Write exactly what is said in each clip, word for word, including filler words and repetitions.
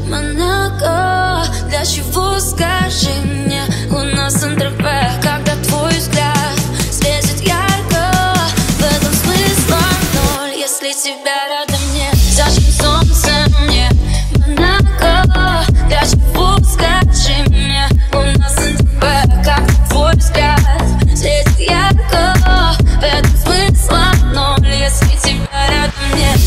Монако, для чего, скажи мне? Луна Сан-Тропе, когда твой взгляд светит ярко. В этом смысла ноль, если тебя рядом нет. Зачем солнце мне? Монако, для чего, скажи мне? Луна Сан-Тропе, когда твой взгляд светит ярко. В этом смысла ноль, если тебя рядом нет.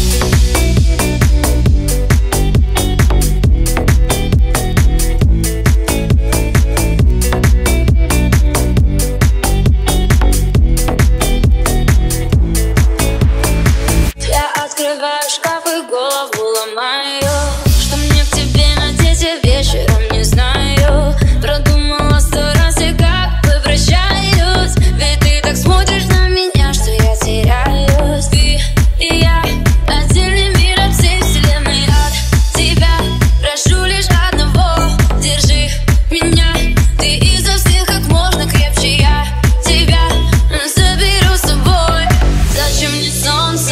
Открываю шкаф и голову ломаю. Что мне к тебе надеть, я вечером не знаю. Продумала сто раз, и как возвращаюсь. Ведь ты так смотришь на меня, что я теряюсь. Ты и я, отдельный мир от всей вселенной. От тебя прошу лишь одного: держи меня. Ты изо всех как можно крепче, я тебя заберу с собой. Зачем мне солнце?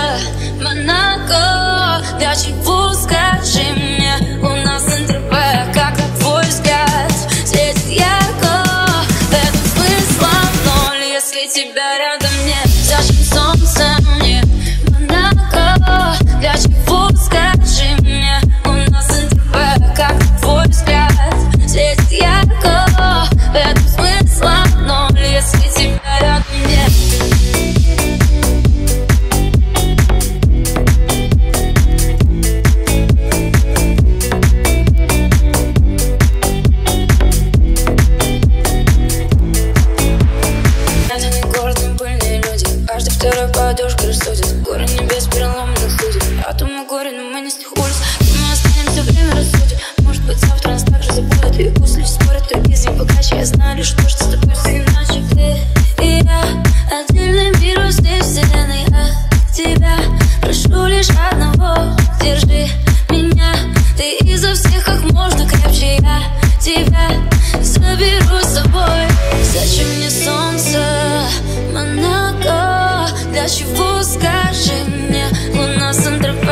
Монако, для чего, скажи мне? Луна Сан-Тропе, когда твой взгляд светит ярко. В этом смысла ноль, если тебя рядом нет. Зачем солнце мне? Монако, для чего, скажи мне? Луна Сан-Тропе, когда твой взгляд светит ярко. В этом смысла ноль, если тебя рядом нет. Каждый второй подушка рассудит. Горы небес переломанных судеб. Атомы горе, но мы не с них улиц. Мы останемся, время рассудит. Может быть, завтра нас также забудут. И пусть люди спорят, только из них богаче. Я знаю лишь то, что с тобой все иначе. Ты и я, отдельный мир от всей вселенной. От тебя прошу лишь одного: держи меня. Ты изо всех как можно крепче, я тебя заберу с собой. Зачем мне солнце? Монако, для чего, скажи мне? Луна Сан-Тропе.